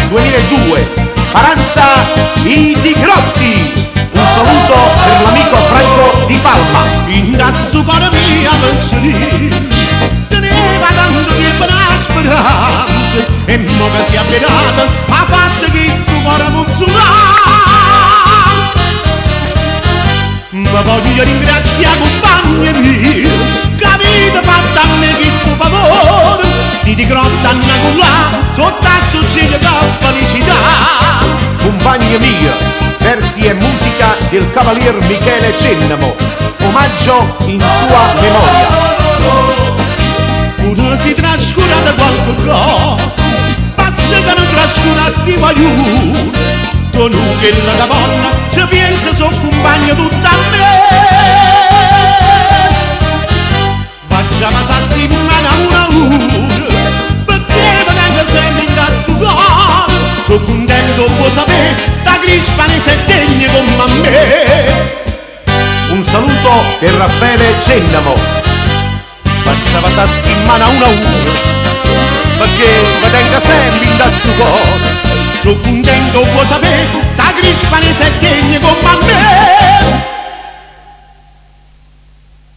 2002, Paranza Iti Grotti. Un saluto per l'amico Franco Di Palma. In questo cuore mia pensieri teneva tanto tempo una speranza, e mo che si è avverata ha fatto che sto cuore funziona. Ma voglio ringraziare compagni miei, capite fatta a me questo favore. Si ti grotta una culla sotto a succede con felicità. Compagni mia, versi e musica del cavalier Michele Cennamo, omaggio in sua memoria. Uno si trascura da qualche cosa, basta che non trascurassi voglio. Con quella da donna ci pensa suo compagno tutta a me. Facciamo sassi in mano a una, perché venendo sempre in questo cuore. Sono contento, vuoi sapere, sta crispa ne sei degna come a me. Un saluto per Raffaele Cennamo. Facciamo sassi in mano a una, perché venendo sempre in questo cuore. Sono contento, vuoi sapere, sta crispa ne sei degna come a me.